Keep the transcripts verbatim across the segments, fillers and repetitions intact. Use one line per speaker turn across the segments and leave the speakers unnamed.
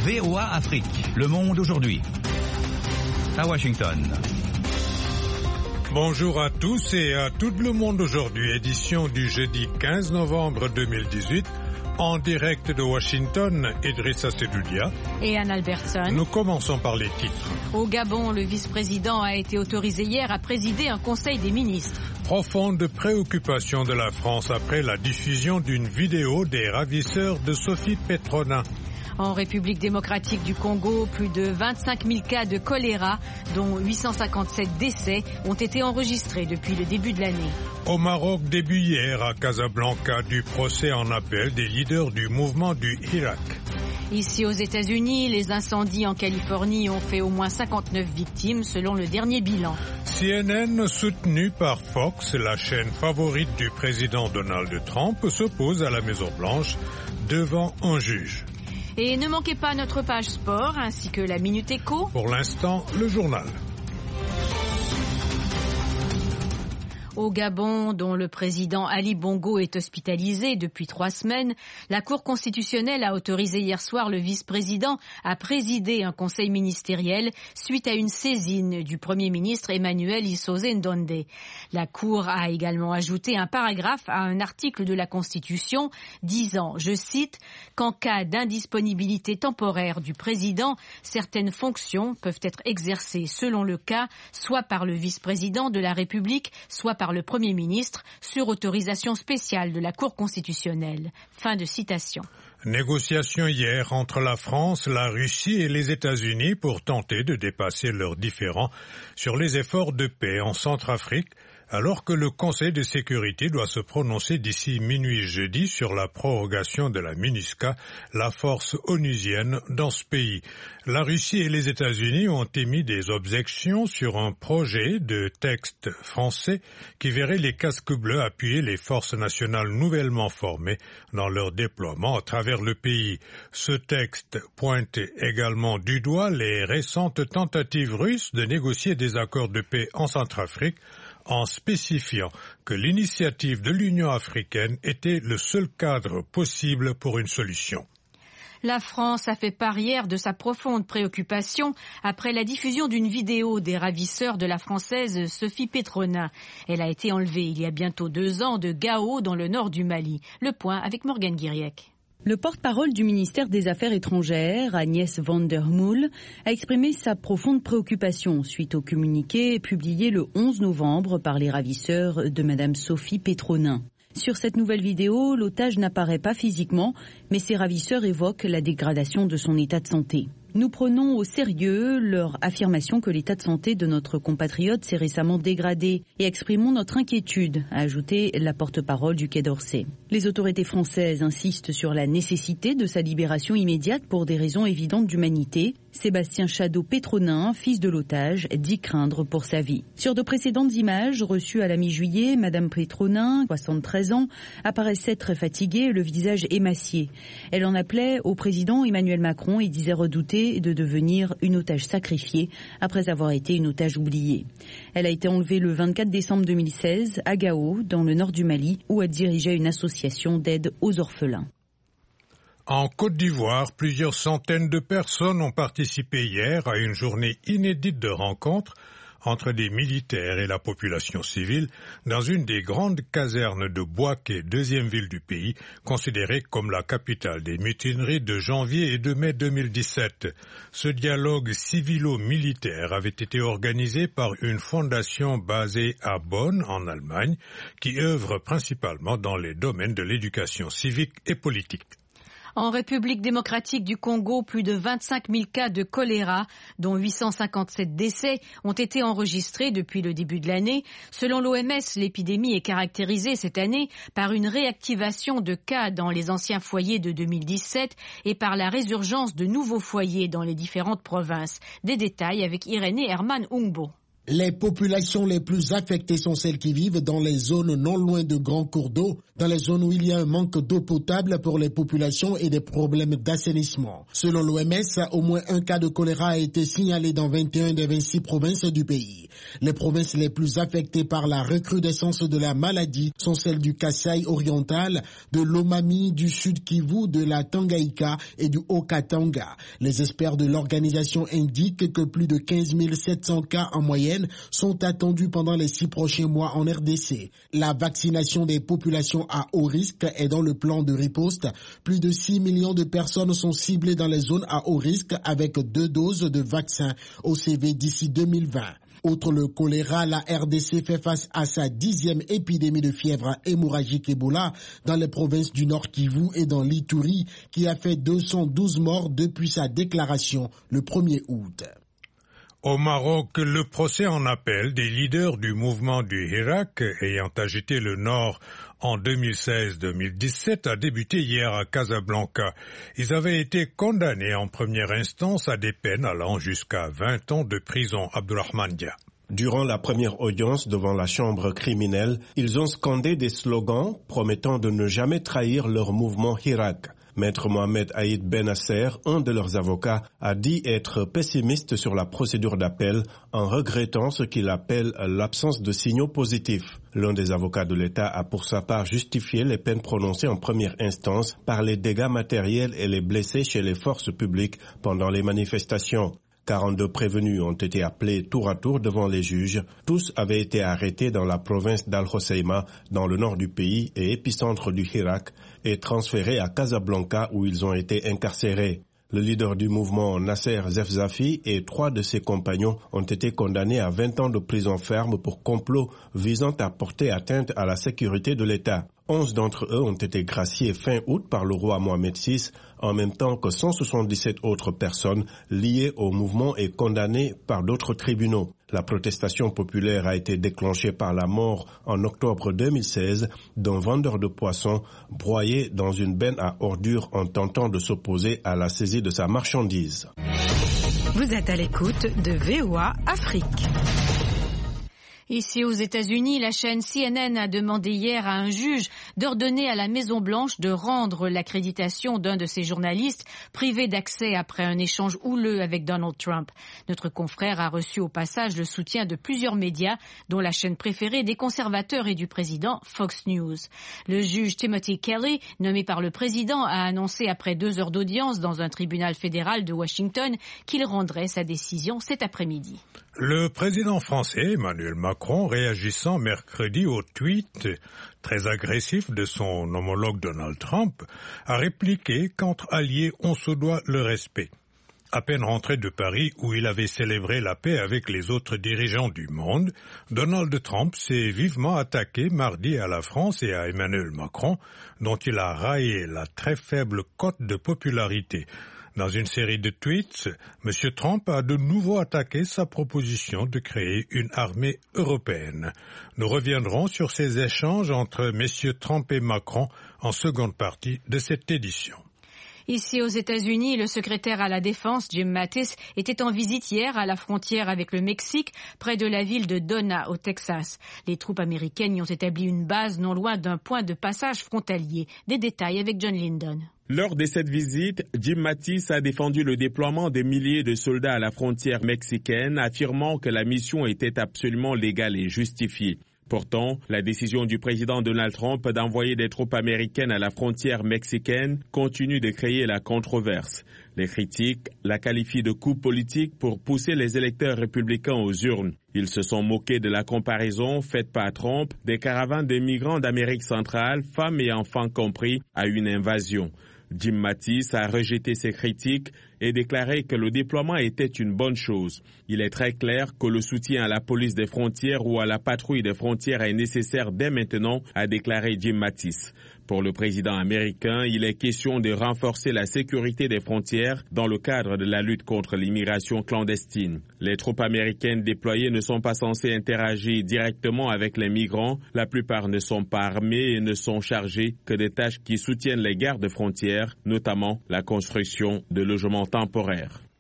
V O A Afrique, Le Monde aujourd'hui. À Washington.
Bonjour à tous et à tout le monde aujourd'hui, édition du jeudi quinze novembre deux mille dix-huit. En direct de Washington, Idrissa Sedoudia
et Anne Albertson.
Nous commençons par les titres.
Au Gabon, le vice-président a été autorisé hier à présider un conseil des ministres.
Profonde préoccupation de la France après la diffusion d'une vidéo des ravisseurs de Sophie Petronin.
En République démocratique du Congo, plus de vingt-cinq mille cas de choléra, dont huit cent cinquante-sept décès, ont été enregistrés depuis le début de l'année.
Au Maroc, début hier à Casablanca du procès en appel des leaders du mouvement du Irak.
Ici aux États-Unis, les incendies en Californie ont fait au moins cinquante-neuf victimes selon le dernier bilan.
C N N, soutenu par Fox, la chaîne favorite du président Donald Trump, s'oppose à la Maison-Blanche devant un juge.
Et ne manquez pas notre page sport ainsi que la Minute Éco.
Pour l'instant, le journal.
Au Gabon, dont le président Ali Bongo est hospitalisé depuis trois semaines, la Cour constitutionnelle a autorisé hier soir le vice-président à présider un conseil ministériel suite à une saisine du Premier ministre Emmanuel Issoze Ndonde. La Cour a également ajouté un paragraphe à un article de la Constitution disant, je cite, qu'en cas d'indisponibilité temporaire du président, certaines fonctions peuvent être exercées selon le cas, soit par le vice-président de la République, soit par le Premier ministre, sur autorisation spéciale de la Cour constitutionnelle. Fin de citation.
Négociation hier entre la France, la Russie et les États-Unis pour tenter de dépasser leurs différends sur les efforts de paix en Centrafrique, alors que le Conseil de sécurité doit se prononcer d'ici minuit jeudi sur la prorogation de la MINUSCA, la force onusienne dans ce pays. La Russie et les États-Unis ont émis des objections sur un projet de texte français qui verrait les casques bleus appuyer les forces nationales nouvellement formées dans leur déploiement à travers le pays. Ce texte pointe également du doigt les récentes tentatives russes de négocier des accords de paix en Centrafrique, en spécifiant que l'initiative de l'Union africaine était le seul cadre possible pour une solution.
La France a fait part hier de sa profonde préoccupation après la diffusion d'une vidéo des ravisseurs de la Française Sophie Petronin. Elle a été enlevée il y a bientôt deux ans de Gao dans le nord du Mali. Le point avec Morgane Guiriec.
Le porte-parole du ministère des Affaires étrangères, Agnès van der Moel, a exprimé sa profonde préoccupation suite au communiqué publié le onze novembre par les ravisseurs de Madame Sophie Petronin. Sur cette nouvelle vidéo, l'otage n'apparaît pas physiquement, mais ses ravisseurs évoquent la dégradation de son état de santé. Nous prenons au sérieux leur affirmation que l'état de santé de notre compatriote s'est récemment dégradé et exprimons notre inquiétude, a ajouté la porte-parole du Quai d'Orsay. Les autorités françaises insistent sur la nécessité de sa libération immédiate pour des raisons évidentes d'humanité. Sébastien Chadeau-Petronin, fils de l'otage, dit craindre pour sa vie. Sur de précédentes images reçues à la mi-juillet, Madame Petronin, soixante-treize ans, apparaissait très fatiguée, le visage émacié. Elle en appelait au président Emmanuel Macron et disait redouter de devenir une otage sacrifiée après avoir été une otage oubliée. Elle a été enlevée le vingt-quatre décembre deux mille seize à Gao, dans le nord du Mali, où elle dirigeait une association d'aide aux orphelins.
En Côte d'Ivoire, plusieurs centaines de personnes ont participé hier à une journée inédite de rencontres entre des militaires et la population civile dans une des grandes casernes de Bouaké, deuxième ville du pays, considérée comme la capitale des mutineries de janvier et de mai deux mille dix-sept. Ce dialogue civilo-militaire avait été organisé par une fondation basée à Bonn, en Allemagne, qui œuvre principalement dans les domaines de l'éducation civique et politique.
En République démocratique du Congo, plus de vingt-cinq mille cas de choléra, dont huit cent cinquante-sept décès, ont été enregistrés depuis le début de l'année. Selon l'O M S, l'épidémie est caractérisée cette année par une réactivation de cas dans les anciens foyers de deux mille dix-sept et par la résurgence de nouveaux foyers dans les différentes provinces. Des détails avec Irénée Herman Ungbo.
Les populations les plus affectées sont celles qui vivent dans les zones non loin de grands cours d'eau, dans les zones où il y a un manque d'eau potable pour les populations et des problèmes d'assainissement. Selon l'O M S, au moins un cas de choléra a été signalé dans vingt et un des vingt-six provinces du pays. Les provinces les plus affectées par la recrudescence de la maladie sont celles du Kasaï oriental, de l'Omami, du Sud Kivu, de la Tanganyika et du Haut-Katanga. Les experts de l'organisation indiquent que plus de quinze mille sept cents cas en moyenne sont attendus pendant les six prochains mois en R D C. La vaccination des populations à haut risque est dans le plan de riposte. Plus de six millions de personnes sont ciblées dans les zones à haut risque avec deux doses de vaccin O C V d'ici deux mille vingt. Outre le choléra, la R D C fait face à sa dixième épidémie de fièvre hémorragique Ebola dans les provinces du Nord Kivu et dans l'Ituri, qui a fait deux cent douze morts depuis sa déclaration le premier août.
Au Maroc, le procès en appel des leaders du mouvement du Hirak ayant agité le Nord en deux mille seize deux mille dix-sept a débuté hier à Casablanca. Ils avaient été condamnés en première instance à des peines allant jusqu'à vingt ans de prison. Abdourahmane Dia.
Durant la première audience devant la chambre criminelle, ils ont scandé des slogans promettant de ne jamais trahir leur mouvement Hirak. Maître Mohamed Aïd Benasser, un de leurs avocats, a dit être pessimiste sur la procédure d'appel en regrettant ce qu'il appelle l'absence de signaux positifs. L'un des avocats de l'État a pour sa part justifié les peines prononcées en première instance par les dégâts matériels et les blessés chez les forces publiques pendant les manifestations. quarante-deux prévenus ont été appelés tour à tour devant les juges. Tous avaient été arrêtés dans la province d'Al-Hoceima, dans le nord du pays et épicentre du Hirak, et transférés à Casablanca où ils ont été incarcérés. Le leader du mouvement, Nasser Zefzafi, et trois de ses compagnons ont été condamnés à vingt ans de prison ferme pour complot visant à porter atteinte à la sécurité de l'État. Onze d'entre eux ont été graciés fin août par le roi Mohamed six, en même temps que cent soixante-dix-sept autres personnes liées au mouvement et condamnées par d'autres tribunaux. La protestation populaire a été déclenchée par la mort en octobre deux mille seize d'un vendeur de poissons broyé dans une benne à ordures en tentant de s'opposer à la saisie de sa marchandise.
Vous êtes à l'écoute de V O A Afrique.
Ici aux États-Unis, la chaîne C N N a demandé hier à un juge d'ordonner à la Maison-Blanche de rendre l'accréditation d'un de ses journalistes privé d'accès après un échange houleux avec Donald Trump. Notre confrère a reçu au passage le soutien de plusieurs médias, dont la chaîne préférée des conservateurs et du président Fox News. Le juge Timothy Kelly, nommé par le président, a annoncé après deux heures d'audience dans un tribunal fédéral de Washington qu'il rendrait sa décision cet après-midi.
Le président français Emmanuel Macron, réagissant mercredi au tweet très agressif de son homologue Donald Trump, a répliqué qu'entre alliés, on se doit le respect. À peine rentré de Paris, où il avait célébré la paix avec les autres dirigeants du monde, Donald Trump s'est vivement attaqué mardi à la France et à Emmanuel Macron, dont il a raillé la très faible cote de popularité. Dans une série de tweets, M. Trump a de nouveau attaqué sa proposition de créer une armée européenne. Nous reviendrons sur ces échanges entre M. Trump et Macron en seconde partie de cette édition.
Ici aux États-Unis, le secrétaire à la Défense, Jim Mattis, était en visite hier à la frontière avec le Mexique, près de la ville de Donna, au Texas. Les troupes américaines y ont établi une base non loin d'un point de passage frontalier. Des détails avec John Lyndon.
Lors de cette visite, Jim Mattis a défendu le déploiement des milliers de soldats à la frontière mexicaine, affirmant que la mission était absolument légale et justifiée. Pourtant, la décision du président Donald Trump d'envoyer des troupes américaines à la frontière mexicaine continue de créer la controverse. Les critiques la qualifient de coup politique pour pousser les électeurs républicains aux urnes. Ils se sont moqués de la comparaison faite par Trump des caravanes de migrants d'Amérique centrale, femmes et enfants compris, à une invasion. Jim Mattis a rejeté ces critiques et déclaré que le déploiement était une bonne chose. Il est très clair que le soutien à la police des frontières ou à la patrouille des frontières est nécessaire dès maintenant, a déclaré Jim Mattis. Pour le président américain, il est question de renforcer la sécurité des frontières dans le cadre de la lutte contre l'immigration clandestine. Les troupes américaines déployées ne sont pas censées interagir directement avec les migrants. La plupart ne sont pas armées et ne sont chargées que des tâches qui soutiennent les gardes frontières, notamment la construction de logements temporaires.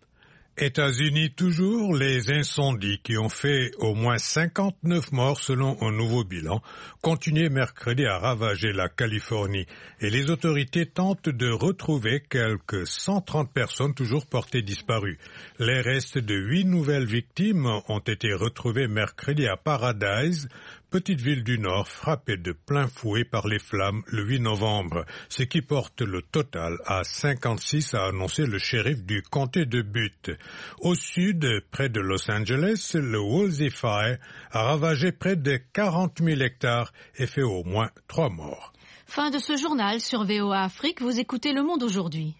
États-Unis toujours, les incendies qui ont fait au moins cinquante-neuf morts selon un nouveau bilan continuaient mercredi à ravager la Californie et les autorités tentent de retrouver quelques cent trente personnes toujours portées disparues. Les restes de huit nouvelles victimes ont été retrouvés mercredi à Paradise, petite ville du Nord frappée de plein fouet par les flammes le huit novembre, ce qui porte le total à cinquante-six, a annoncé le shérif du comté de Butte. Au sud, près de Los Angeles, le Woolsey Fire a ravagé près de quarante mille hectares et fait au moins trois morts.
Fin de ce journal sur V O A Afrique, vous écoutez Le Monde aujourd'hui.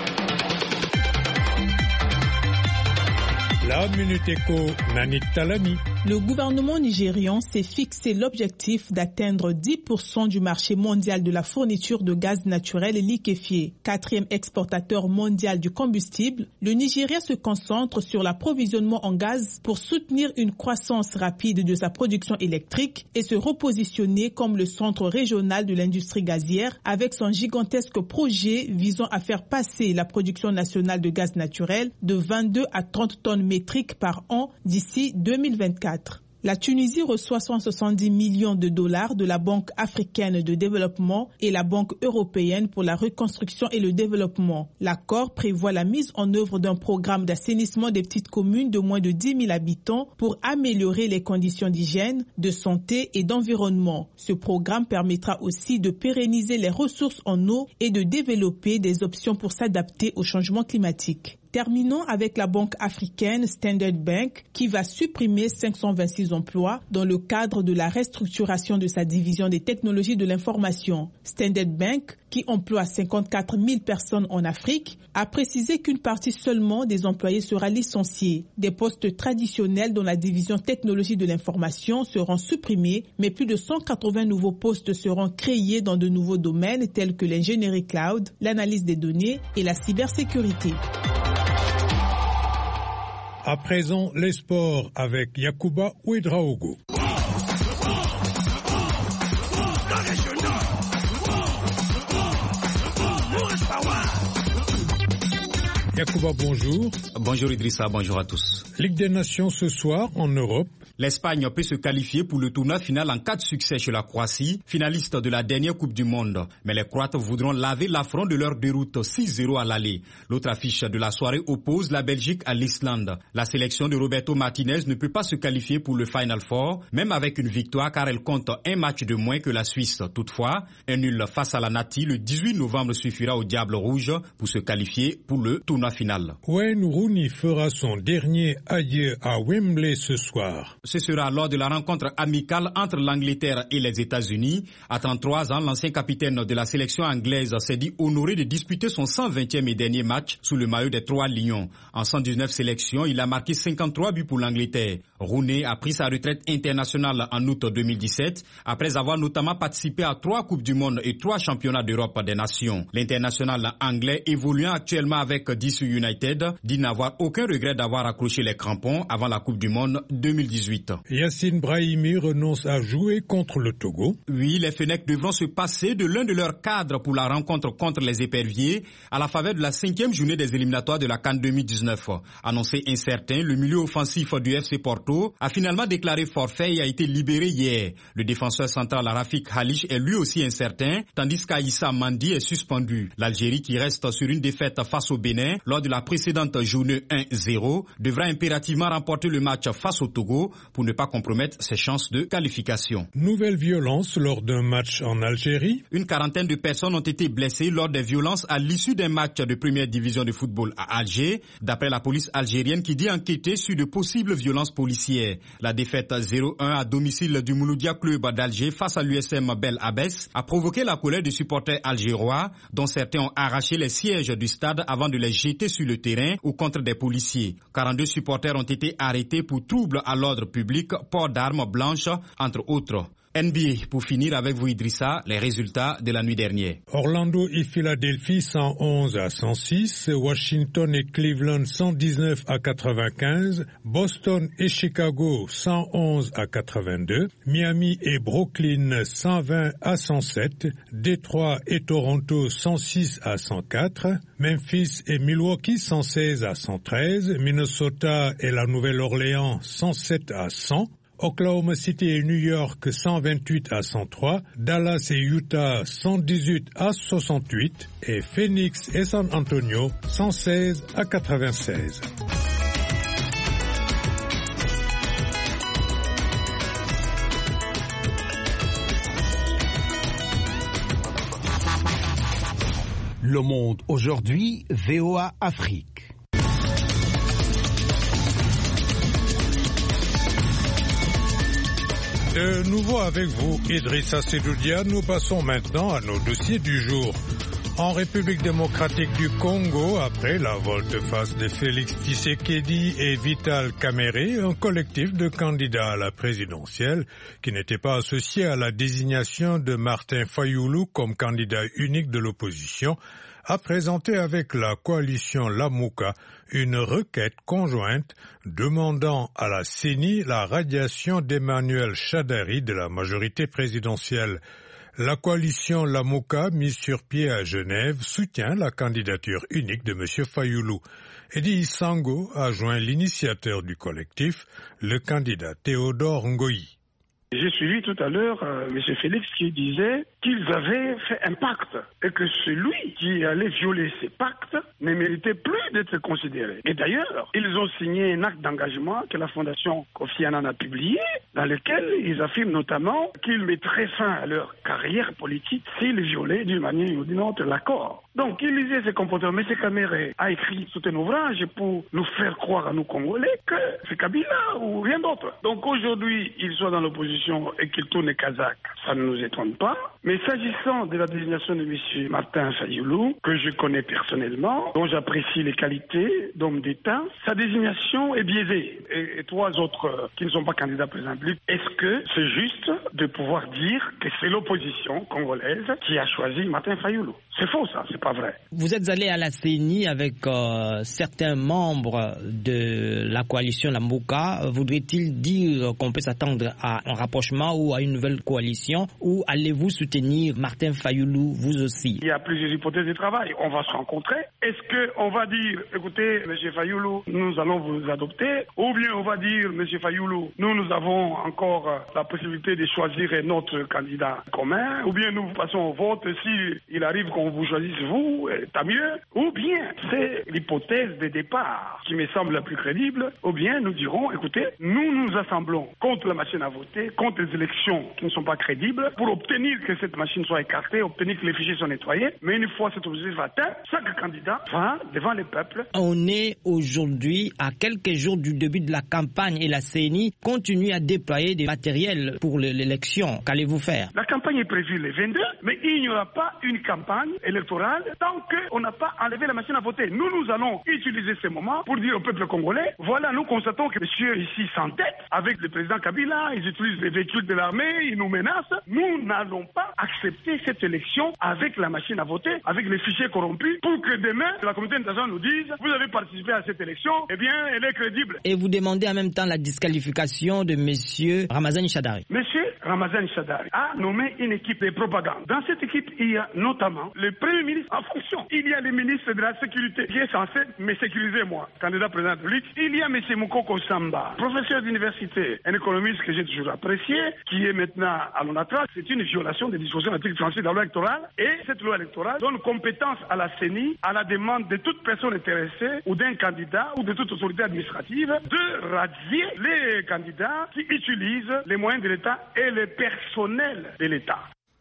La Minute Éco, Nanit Talani.
Le gouvernement nigérian s'est fixé l'objectif d'atteindre dix pour cent du marché mondial de la fourniture de gaz naturel et liquéfié. Quatrième exportateur mondial du combustible, le Nigeria se concentre sur l'approvisionnement en gaz pour soutenir une croissance rapide de sa production électrique et se repositionner comme le centre régional de l'industrie gazière avec son gigantesque projet visant à faire passer la production nationale de gaz naturel de vingt-deux à trente tonnes métriques par an d'ici deux mille vingt-quatre. La Tunisie reçoit cent soixante-dix millions de dollars de la Banque africaine de développement et la Banque européenne pour la reconstruction et le développement. L'accord prévoit la mise en œuvre d'un programme d'assainissement des petites communes de moins de dix mille habitants pour améliorer les conditions d'hygiène, de santé et d'environnement. Ce programme permettra aussi de pérenniser les ressources en eau et de développer des options pour s'adapter au changement climatique. Terminons avec la banque africaine Standard Bank qui va supprimer cinq cent vingt-six emplois dans le cadre de la restructuration de sa division des technologies de l'information. Standard Bank, qui emploie cinquante-quatre mille personnes en Afrique, a précisé qu'une partie seulement des employés sera licenciée. Des postes traditionnels dans la division technologie de l'information seront supprimés, mais plus de cent quatre-vingts nouveaux postes seront créés dans de nouveaux domaines tels que l'ingénierie cloud, l'analyse des données et la cybersécurité.
À présent, les sports avec Yacouba Ouedraogo. Yacouba, bonjour.
Bonjour Idrissa, bonjour à tous.
Ligue des Nations ce soir en Europe.
L'Espagne peut se qualifier pour le tournoi final en cas de succès chez la Croatie, finaliste de la dernière Coupe du Monde. Mais les Croates voudront laver l'affront de leur déroute six zéro à l'aller. L'autre affiche de la soirée oppose la Belgique à l'Islande. La sélection de Roberto Martinez ne peut pas se qualifier pour le Final Four, même avec une victoire car elle compte un match de moins que la Suisse. Toutefois, un nul face à la Nati le dix-huit novembre suffira au Diable Rouge pour se qualifier pour le tournoi final.
Wayne Rooney fera son dernier adieu à Wembley ce soir.
Ce sera lors de la rencontre amicale entre l'Angleterre et les États-Unis. À trente-trois ans, l'ancien capitaine de la sélection anglaise s'est dit honoré de disputer son cent vingtième et dernier match sous le maillot des Trois Lions. En cent dix-neuf sélections, il a marqué cinquante-trois buts pour l'Angleterre. Rooney a pris sa retraite internationale en août deux mille dix-sept, après avoir notamment participé à trois Coupes du Monde et trois Championnats d'Europe des Nations. L'international anglais, évoluant actuellement avec D C United, dit n'avoir aucun regret d'avoir accroché les crampons avant la Coupe du Monde deux mille dix-huit.
Yacine Brahimi renonce à jouer contre le Togo.
Oui, les Fennecs devront se passer de l'un de leurs cadres pour la rencontre contre les Éperviers à la faveur de la cinquième journée des éliminatoires de la CAN deux mille dix-neuf. Annoncé incertain, le milieu offensif du F C Porto a finalement déclaré forfait et a été libéré hier. Le défenseur central Rafik Halish est lui aussi incertain, tandis qu'Aïssa Mandi est suspendu. L'Algérie, qui reste sur une défaite face au Bénin lors de la précédente journée un zéro, devra impérativement remporter le match face au Togo pour ne pas compromettre ses chances de qualification.
Nouvelle violence lors d'un match en Algérie.
Une quarantaine de personnes ont été blessées lors des violences à l'issue d'un match de première division de football à Alger, d'après la police algérienne qui dit enquêter sur de possibles violences policières. La défaite zéro un à domicile du Mouloudia Club d'Alger face à l'U S M Bel Abbès a provoqué la colère des supporters algérois, dont certains ont arraché les sièges du stade avant de les jeter sur le terrain ou contre des policiers. quarante-deux supporters ont été arrêtés pour troubles à l'ordre public, port d'armes blanches, entre autres. N B A, pour finir avec vous Idrissa, les résultats de la nuit dernière.
Orlando et Philadelphie cent onze à cent six, Washington et Cleveland cent dix-neuf à quatre-vingt-quinze, Boston et Chicago cent onze à quatre-vingt-deux, Miami et Brooklyn cent vingt à cent sept, Détroit et Toronto cent six à cent quatre, Memphis et Milwaukee cent seize à cent treize, Minnesota et la Nouvelle-Orléans cent sept à cent, Oklahoma City et New York cent vingt-huit à cent trois, Dallas et Utah cent dix-huit à soixante-huit et Phoenix et San Antonio cent seize à quatre-vingt-seize.
Le Monde aujourd'hui, V O A Afrique.
De nouveau avec vous, Idrissa Sedoudia, nous passons maintenant à nos dossiers du jour. En République démocratique du Congo, après la volte-face de Félix Tshisekedi et Vital Kamerhe, un collectif de candidats à la présidentielle qui n'était pas associé à la désignation de Martin Fayulu comme candidat unique de l'opposition, a présenté avec la coalition Lamuka une requête conjointe demandant à la C E N I la radiation d'Emmanuel Shadary de la majorité présidentielle. La coalition Lamuka, mise sur pied à Genève, soutient la candidature unique de M. Fayulu. Eddie Sango a joint l'initiateur du collectif, le candidat Théodore Ngoyi.
J'ai suivi tout à l'heure euh, M. Félix qui disait qu'ils avaient fait un pacte et que celui qui allait violer ces pactes ne méritait plus d'être considéré. Et d'ailleurs, ils ont signé un acte d'engagement que la Fondation Kofi Annan a publié, dans lequel ils affirment notamment qu'ils mettraient fin à leur carrière politique s'ils violaient d'une manière ou d'une autre l'accord. Donc, il lisait ces comportements. M. Kamerhe a écrit tout un ouvrage pour nous faire croire à nous Congolais que c'est Kabila ou rien d'autre. Donc aujourd'hui, il soit dans l'opposition et qu'il tourne kazakh, ça ne nous étonne pas. Mais s'agissant de la désignation de M. Martin Fayulu, que je connais personnellement, dont j'apprécie les qualités d'homme d'État, sa désignation est biaisée. Et, et trois autres qui ne sont pas candidats par exemple, est-ce que c'est juste de pouvoir dire que c'est l'opposition congolaise qui a choisi Martin Fayulu? C'est faux ça, c'est pas vrai.
Vous êtes allé à la C E N I avec euh, certains membres de la coalition Lamuka. Voudrait-il dire qu'on peut s'attendre à un rapprochement ou à une nouvelle coalition, ou allez-vous soutenir Martin Fayulu vous aussi?
Il y a plusieurs hypothèses de travail. On va se rencontrer. Est-ce qu'on va dire, écoutez, M. Fayulu, nous allons vous adopter, ou bien on va dire, M. Fayulu, nous, nous avons encore la possibilité de choisir notre candidat commun, ou bien nous passons au vote s'il arrive qu'on vous choisisse vous, tant mieux. Ou bien c'est l'hypothèse de départ qui me semble la plus crédible, ou bien nous dirons, écoutez, nous nous assemblons contre la machine à voter, contre les élections qui ne sont pas crédibles, pour obtenir que cette machine soit écartée, obtenir que les fichiers soient nettoyés, mais une fois cet objectif atteint, chaque candidat va devant les peuples.
On est aujourd'hui à quelques jours du début de la campagne et la C E N I continue à déployer des matériels pour l'élection. Qu'allez-vous faire?
La campagne est prévue le vingt-deux, mais il n'y aura pas une campagne électorale tant qu'on n'a pas enlevé la machine à voter. Nous, nous allons utiliser ce moment pour dire au peuple congolais, voilà, nous constatons que monsieur ici s'entête avec le président Kabila, ils utilisent les véhicules de l'armée, ils nous menacent. Nous n'allons pas accepter cette élection avec la machine à voter, avec les fichiers corrompus, pour que demain, la communauté internationale nous dise, vous avez participé à cette élection, eh bien, elle est crédible.
Et vous demandez en même temps la disqualification de monsieur Ramazani Shadary.
Monsieur Ramazani Shadary a nommé une équipe de propagande. Dans cette équipe, il y a notamment le Premier ministre en fonction. Il y a le ministre de la Sécurité qui est censé me sécuriser moi, candidat président de la République. Il y a M. Moukoko Samba, professeur d'université, un économiste que j'ai toujours apprécié, qui est maintenant à l'ONATRA. C'est une violation des dispositions de l'article trente-six de la loi électorale. Et cette loi électorale donne compétence à la C E N I, à la demande de toute personne intéressée ou d'un candidat ou de toute autorité administrative, de radier les candidats qui utilisent les moyens de l'État et le personnel de l'État.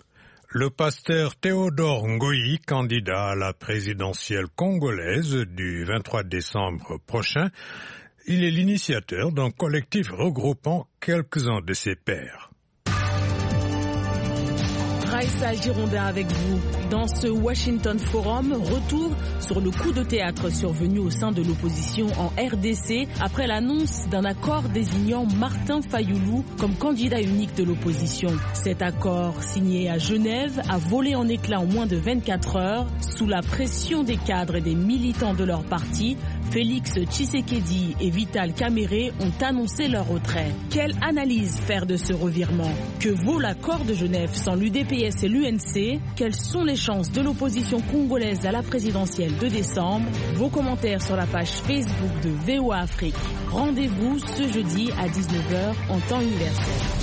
Le pasteur Théodore Ngoyi, candidat à la présidentielle congolaise du vingt-trois décembre prochain, il est l'initiateur d'un collectif regroupant quelques-uns de ses pairs.
Raïssa Girondin avec vous. Dans ce Washington Forum, retour sur le coup de théâtre survenu au sein de l'opposition en R D C après l'annonce d'un accord désignant Martin Fayoulou comme candidat unique de l'opposition. Cet accord, signé à Genève, a volé en éclats en moins de vingt-quatre heures sous la pression des cadres et des militants de leur parti. Félix Tshisekedi et Vital Kamerhe ont annoncé leur retrait. Quelle analyse faire de ce revirement? Que vaut l'accord de Genève sans l'U D P S et l'U N C? Quelles sont les chances de l'opposition congolaise à la présidentielle de décembre? Vos commentaires sur la page Facebook de V O A Afrique. Rendez-vous ce jeudi à dix-neuf heures en temps universel.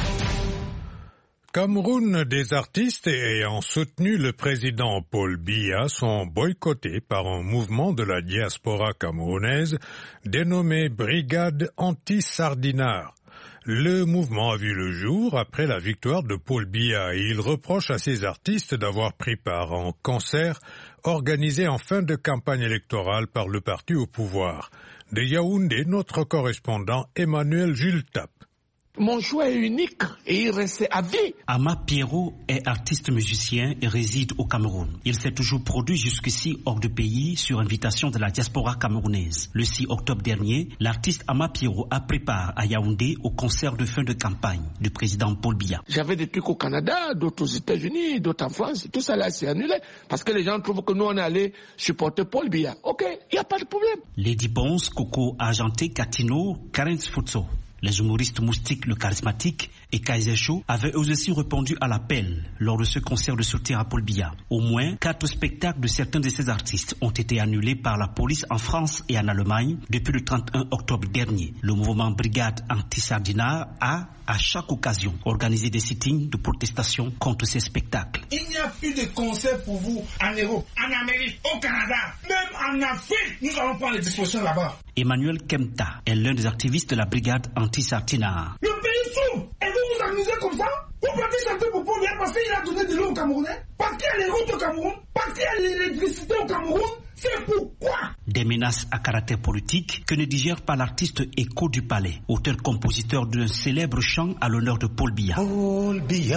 Cameroun, des artistes ayant soutenu le président Paul Biya sont boycottés par un mouvement de la diaspora camerounaise dénommé Brigade Anti-Sardinard. Le mouvement a vu le jour après la victoire de Paul Biya et il reproche à ces artistes d'avoir pris part en concert organisé en fin de campagne électorale par le parti au pouvoir. De Yaoundé, notre correspondant Emmanuel Jultap.
Mon choix est unique et il reste à vie.
Ama Pierrot est artiste musicien et réside au Cameroun. Il s'est toujours produit jusqu'ici hors de pays sur invitation de la diaspora camerounaise. Le six octobre dernier, l'artiste Ama Pierrot a pris part à Yaoundé au concert de fin de campagne du président Paul Biya.
J'avais des trucs au Canada, d'autres aux États-Unis, d'autres en France. Tout ça là s'est annulé parce que les gens trouvent que nous on est allés supporter Paul Biya. Ok, il n'y a pas de problème.
Lady Bonse, Coco Argenté, Catino, Karen Futso. Les humoristes Moustique le charismatique et Kaiser Show avaient eux aussi répondu à l'appel lors de ce concert de soutien à Paul Biya. Au moins quatre spectacles de certains de ces artistes ont été annulés par la police en France et en Allemagne depuis le trente et un octobre dernier. Le mouvement Brigade Anti-Sardinard a, à chaque occasion, organisé des sittings de protestation contre ces spectacles.
Il n'y a plus de concert pour vous en Europe, en Amérique, au Canada, même en Afrique. Nous allons prendre les dispositions là-bas.
Emmanuel Kemta est l'un des activistes de la Brigade Anti-Sardinard.
Le pays s'ouvre et vous vous amusez comme ça? Vous partez chanter pour Paul Biya parce qu'il a donné de l'eau au Camerounais? Parce qu'il y a les routes au Cameroun? Parce qu'il y a l'électricité au Cameroun? C'est pourquoi?
Des menaces à caractère politique que ne digère pas l'artiste Écho du Palais, auteur-compositeur d'un célèbre chant à l'honneur de Paul Biya.
Paul Biya,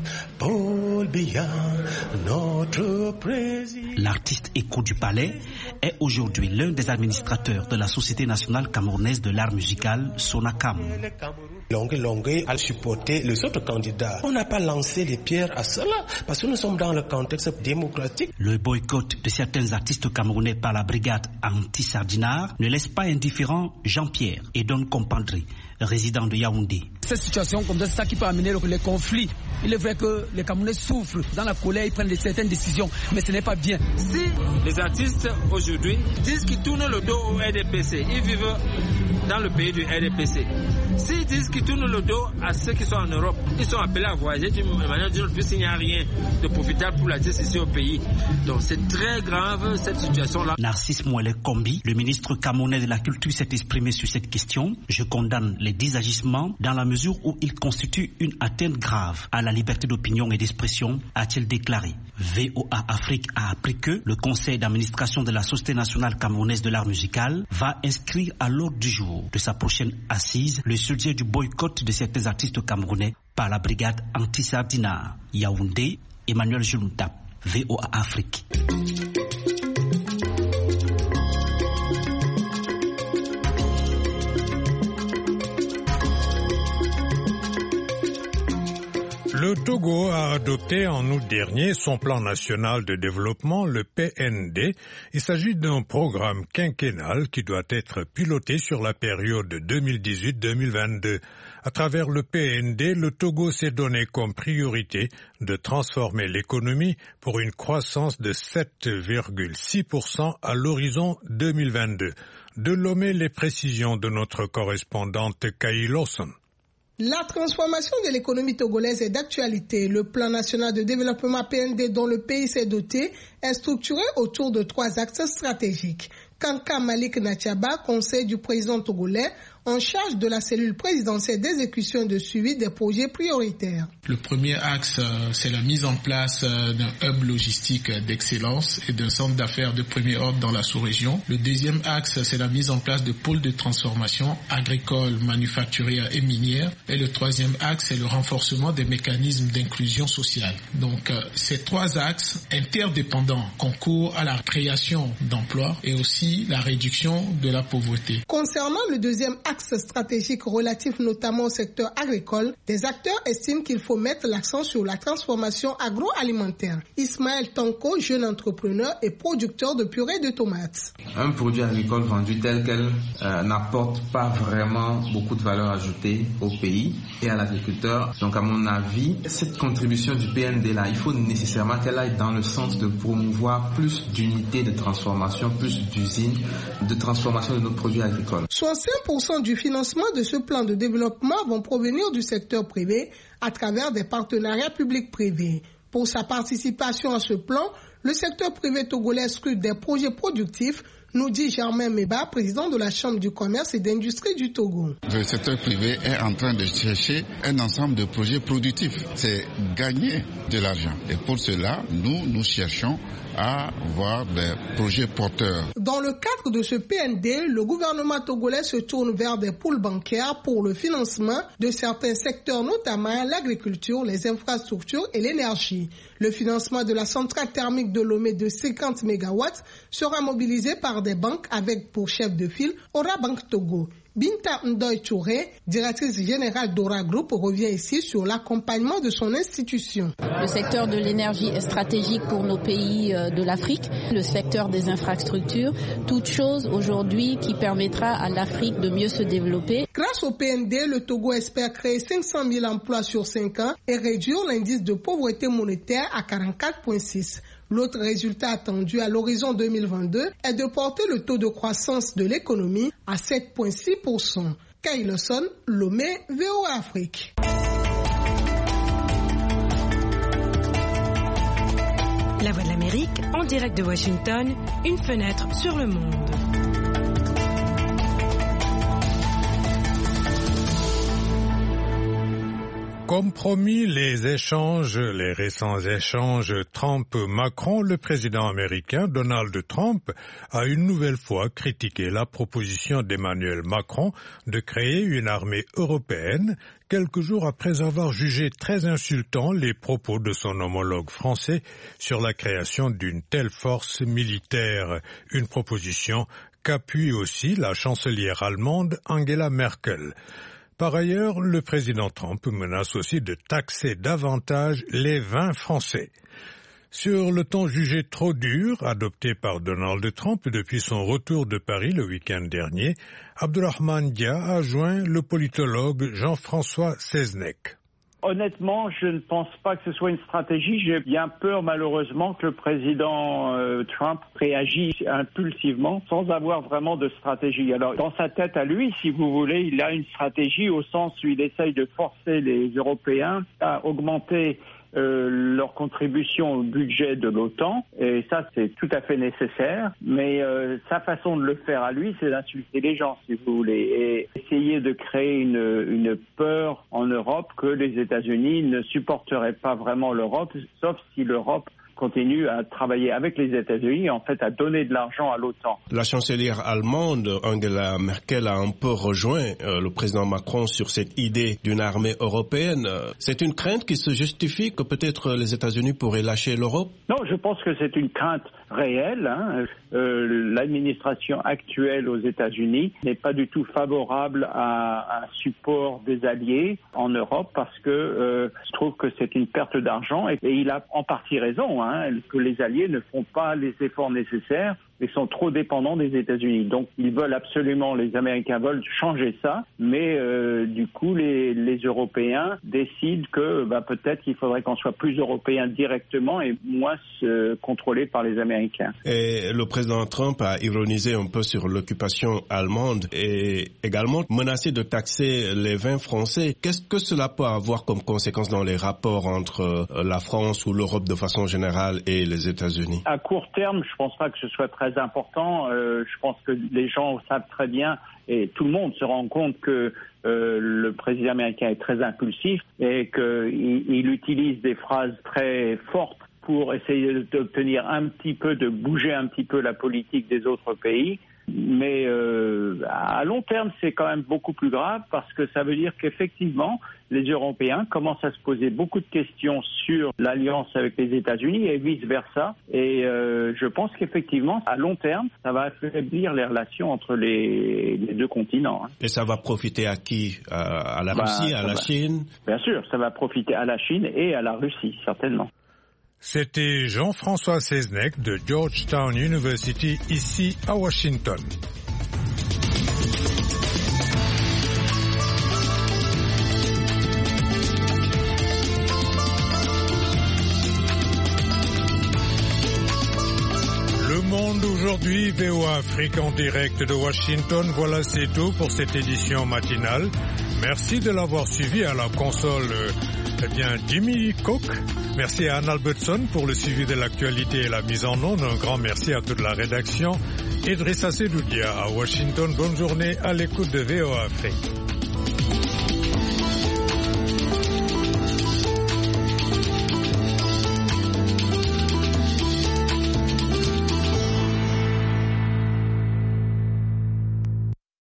Paul Biya, notre président.
L'artiste Écho du Palais est aujourd'hui l'un des administrateurs de la Société nationale camerounaise de l'art musical, Sonacam.
Longue Longue a supporté les autres candidats. On n'a pas lancé les pierres à cela parce que nous sommes dans le contexte démocratique.
Le boycott de certains artistes camerounais par la brigade anti-Sardinard ne laisse pas indifférent Jean-Pierre et Don Compandry, résident de Yaoundé.
Cette situation comme ça, c'est ça qui peut amener les conflits. Il est vrai que les Camerounais souffrent dans la colère, ils prennent de certaines décisions, mais ce n'est pas bien.
Si les artistes aujourd'hui disent qu'ils tournent le dos au R D P C, ils vivent dans le pays du R D P C. S'ils disent qu'ils tournent le dos à ceux qui sont en Europe, ils sont appelés à voyager d'une manière ou d'une autre, puisqu'il n'y a rien de profitable pour l'artiste ici au pays. Donc c'est très grave cette situation-là.
Narcisse Mouelé Kombi, le ministre camerounais de la Culture, s'est exprimé sur cette question. Je condamne les dix agissements dans la mesure où ils constituent une atteinte grave à la liberté d'opinion et d'expression, a-t-il déclaré. V O A Afrique a appris que le conseil d'administration de la Société nationale camerounaise de l'art musical va inscrire à l'ordre du jour de sa prochaine assise le sujet du boycott de certains artistes camerounais par la brigade anti-Sardinard. Yaoundé, Emmanuel Jultap, V O A Afrique.
Le Togo a adopté en août dernier son plan national de développement, le P N D. Il s'agit d'un programme quinquennal qui doit être piloté sur la période deux mille dix-huit deux mille vingt-deux. À travers le P N D, le Togo s'est donné comme priorité de transformer l'économie pour une croissance de sept virgule six pour cent à l'horizon deux mille vingt-deux. De Lomé, les précisions de notre correspondante Kay Lawson.
La transformation de l'économie togolaise est d'actualité. Le plan national de développement P N D dont le pays s'est doté est structuré autour de trois axes stratégiques. Kanka Malik Nathiaba, conseiller du président togolais, en charge de la cellule présidentielle d'exécution et de suivi des projets prioritaires.
Le premier axe, c'est la mise en place d'un hub logistique d'excellence et d'un centre d'affaires de premier ordre dans la sous-région. Le deuxième axe, c'est la mise en place de pôles de transformation agricole, manufacturière et minière. Et le troisième axe, c'est le renforcement des mécanismes d'inclusion sociale. Donc, ces trois axes interdépendants concourent à la création d'emplois et aussi la réduction de la pauvreté.
Concernant le deuxième axe, axe stratégique relatif notamment au secteur agricole, des acteurs estiment qu'il faut mettre l'accent sur la transformation agroalimentaire. Ismaël Tanko, jeune entrepreneur et producteur de purée de tomates.
Un produit agricole vendu tel quel euh, n'apporte pas vraiment beaucoup de valeur ajoutée au pays et à l'agriculteur. Donc à mon avis, cette contribution du P N D là, il faut nécessairement qu'elle aille dans le sens de promouvoir plus d'unités de transformation, plus d'usines de transformation de nos produits agricoles.
soixante pour cent du financement de ce plan de développement vont provenir du secteur privé à travers des partenariats publics-privés. Pour sa participation à ce plan, le secteur privé togolais scrute des projets productifs, nous dit Germain Meba, président de la Chambre du commerce et d'industrie du Togo.
Le secteur privé est en train de chercher un ensemble de projets productifs. C'est gagner de l'argent. Et pour cela, nous, nous cherchons à voir des projets porteurs.
Dans le cadre de ce P N D, le gouvernement togolais se tourne vers des pools bancaires pour le financement de certains secteurs, notamment l'agriculture, les infrastructures et l'énergie. Le financement de la centrale thermique de Lomé de cinquante mégawatts sera mobilisé par des banques avec pour chef de file Ora Bank Togo. Binta Ndoye Touré, directrice générale d'Ora Group, revient ici sur l'accompagnement de son institution.
Le secteur de l'énergie est stratégique pour nos pays de l'Afrique, le secteur des infrastructures, toute chose aujourd'hui qui permettra à l'Afrique de mieux se développer.
Grâce au P N D, le Togo espère créer cinq cent mille emplois sur cinq ans et réduire l'indice de pauvreté monétaire à quarante-quatre virgule six. L'autre résultat attendu à l'horizon deux mille vingt-deux est de porter le taux de croissance de l'économie à sept virgule six pour cent. Kailoson, Lomé, V O A Afrique.
La Voix de l'Amérique, en direct de Washington, une fenêtre sur le monde.
Comme promis, les échanges, les récents échanges Trump-Macron, le président américain Donald Trump a une nouvelle fois critiqué la proposition d'Emmanuel Macron de créer une armée européenne, quelques jours après avoir jugé très insultants les propos de son homologue français sur la création d'une telle force militaire, une proposition qu'appuie aussi la chancelière allemande Angela Merkel. Par ailleurs, le président Trump menace aussi de taxer davantage les vins français. Sur le ton jugé trop dur, adopté par Donald Trump depuis son retour de Paris le week-end dernier, Abdourahmane Dia a joint le politologue Jean-François Seznec.
Honnêtement, je ne pense pas que ce soit une stratégie. J'ai bien peur, malheureusement, que le président euh, Trump réagisse impulsivement sans avoir vraiment de stratégie. Alors, dans sa tête à lui, si vous voulez, il a une stratégie au sens où il essaye de forcer les Européens à augmenter Euh, leur contribution au budget de l'OTAN, et ça c'est tout à fait nécessaire, mais euh, sa façon de le faire à lui, c'est d'insulter les gens, si vous voulez, et essayer de créer une, une peur en Europe que les États-Unis ne supporteraient pas vraiment l'Europe, sauf si l'Europe continue à travailler avec les États-Unis, en fait à donner de l'argent à l'OTAN.
La chancelière allemande Angela Merkel a un peu rejoint euh, le président Macron sur cette idée d'une armée européenne. C'est une crainte qui se justifie que peut-être les États-Unis pourraient lâcher l'Europe?
Non, je pense que c'est une crainte réelle. Hein. Euh, l'administration actuelle aux États-Unis n'est pas du tout favorable à un support des alliés en Europe parce que euh, je trouve que c'est une perte d'argent et, et il a en partie raison, hein, que les alliés ne font pas les efforts nécessaires et sont trop dépendants des États-Unis. Donc ils veulent absolument, les Américains veulent changer ça, mais euh, du coup les, les Européens décident que bah, peut-être qu'il faudrait qu'on soit plus européens directement et moins euh, contrôlés par les Américains.
Et le président Trump a ironisé un peu sur l'occupation allemande et également menacé de taxer les vins français. Qu'est-ce que cela peut avoir comme conséquence dans les rapports entre la France ou l'Europe de façon générale et les États-Unis?
À court terme, je ne pense pas que ce soit très très important. Euh, je pense que les gens savent très bien et tout le monde se rend compte que euh, le président américain est très impulsif et qu'il il utilise des phrases très fortes pour essayer d'obtenir un petit peu, de bouger un petit peu la politique des autres pays. Mais euh, à long terme, c'est quand même beaucoup plus grave parce que ça veut dire qu'effectivement, les Européens commencent à se poser beaucoup de questions sur l'alliance avec les États-Unis et vice-versa. Et euh, je pense qu'effectivement, à long terme, ça va affaiblir les relations entre les, les deux continents.
Et ça va profiter à qui? À, à la
bah,
Russie, à la
va,
Chine?
Bien sûr, ça va profiter à la Chine et à la Russie, certainement.
C'était Jean-François Seznec de Georgetown University, ici à Washington. Le Monde aujourd'hui, V O A Afrique en direct de Washington. Voilà, c'est tout pour cette édition matinale. Merci de l'avoir suivi à la console. Eh bien, Jimmy Cook. Merci à Anne Albertson pour le suivi de l'actualité et la mise en onde. Un grand merci à toute la rédaction. Idrissa Sedoudia à Washington. Bonne journée à l'écoute de V O A Afrique.